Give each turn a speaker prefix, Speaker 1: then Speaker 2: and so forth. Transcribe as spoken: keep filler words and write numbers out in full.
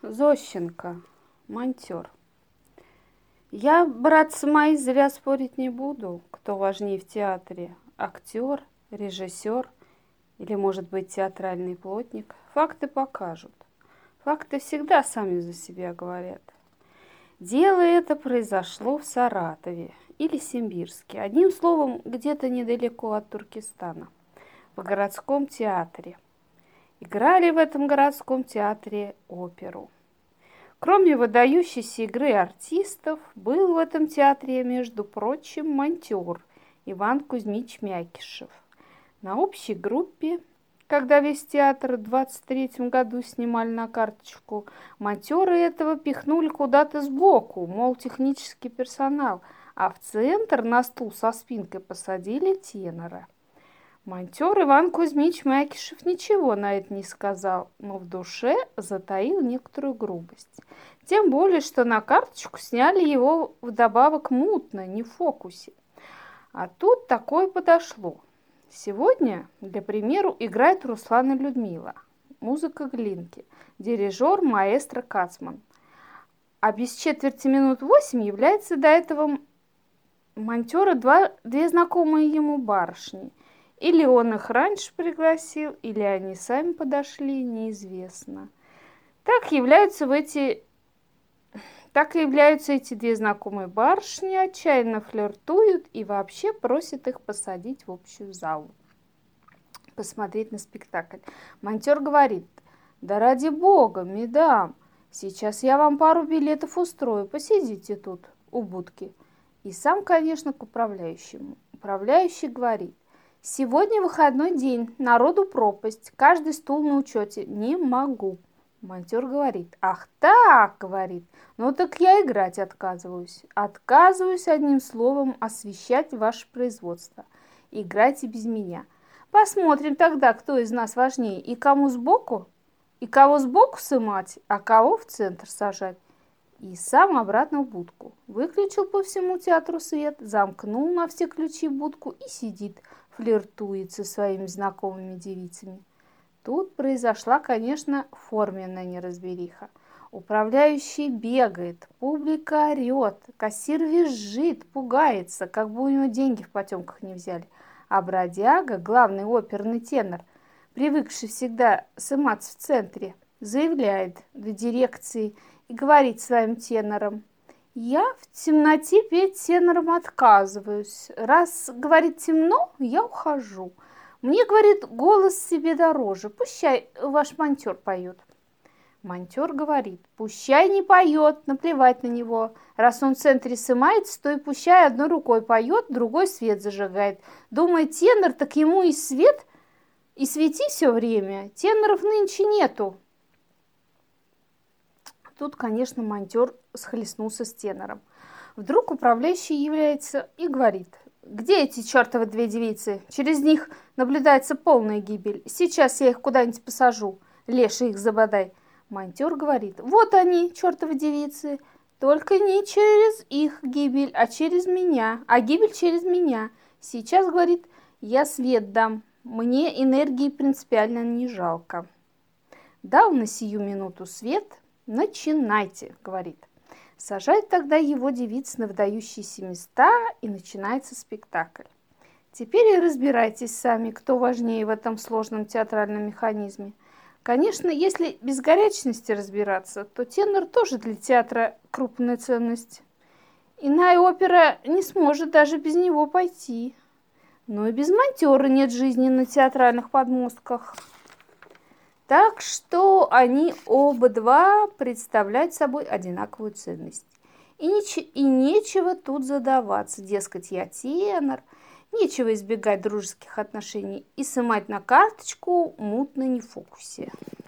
Speaker 1: Зощенко, монтер. Я, братцы мои, зря спорить не буду, кто важнее в театре, актер, режиссер или, может быть, театральный плотник. Факты покажут. Факты всегда сами за себя говорят. Дело это произошло в Саратове или Симбирске. Одним словом, где-то недалеко от Туркестана, в городском театре. Играли в этом городском театре оперу. Кроме выдающейся игры артистов, был в этом театре, между прочим, монтер Иван Кузьмич Мякишев. На общей группе, когда весь театр в двадцать третьем году снимали на карточку, монтеры этого пихнули куда-то сбоку, мол, технический персонал, а в центр на стул со спинкой посадили тенора. Монтер Иван Кузьмич Мякишев ничего на это не сказал, но в душе затаил некоторую грубость. Тем более, что на карточку сняли его вдобавок мутно, не в фокусе. А тут такое подошло. Сегодня, для примеру, играет Руслан и Людмила. Музыка Глинки. Дирижер маэстро Кацман. А без четверти минут восемь является до этого монтера два, две знакомые ему барышни. Или он их раньше пригласил, или они сами подошли, неизвестно. Так являются в эти, так и являются эти две знакомые барышни, отчаянно флиртуют и вообще просят их посадить в общую залу, посмотреть на спектакль. Монтер говорит: да ради бога, мадам, сейчас я вам пару билетов устрою, посидите тут у будки. И сам, конечно, к управляющему. Управляющий говорит: сегодня выходной день, народу пропасть, каждый стул на учете. Не могу. Монтер говорит: ах так, говорит, ну так я играть отказываюсь. Отказываюсь, одним словом, освещать ваше производство. Играйте без меня. Посмотрим тогда, кто из нас важнее, и кому сбоку, и кого сбоку сымать, а кого в центр сажать. И сам обратно в будку. Выключил по всему театру свет, замкнул на все ключи будку и сидит, флиртует со своими знакомыми девицами. Тут произошла, конечно, форменная неразбериха. Управляющий бегает, публика орет, кассир визжит, пугается, как бы у него деньги в потемках не взяли. А бродяга, главный оперный тенор, привыкший всегда сыматься в центре, заявляет в дирекции и говорит своим тенорам: я в темноте петь тенором отказываюсь. Раз, говорит, темно, я ухожу. Мне, говорит, голос себе дороже. Пущай ваш монтер поет. Монтер говорит: пущай не поет, наплевать на него. Раз он в центре сымается, то и пущай одной рукой поет, другой свет зажигает. Думает тенор, так ему и свет, и свети все время. Теноров нынче нету. Тут, конечно, монтер схлестнулся с тенором. Вдруг управляющий является и говорит: где эти чертовы две девицы? Через них наблюдается полная гибель. Сейчас я их куда-нибудь посажу. Леший их забодай. Монтер говорит: вот они, чертовы девицы. Только не через их гибель, а через меня. А гибель через меня. Сейчас, говорит, я свет дам. Мне энергии принципиально не жалко. Дал на сию минуту свет. Начинайте, говорит. Сажает тогда его девиц на выдающиеся места, и начинается спектакль. Теперь и разбирайтесь сами, кто важнее в этом сложном театральном механизме. Конечно, если без горячности разбираться, то тенор тоже для театра крупная ценность. Иная опера не сможет даже без него пойти. Но и без монтера нет жизни на театральных подмостках. Так что они оба два представляют собой одинаковую ценность. И, неч- и нечего тут задаваться, дескать, я тенор, нечего избегать дружеских отношений и сымать на карточку мутно не в фокусе.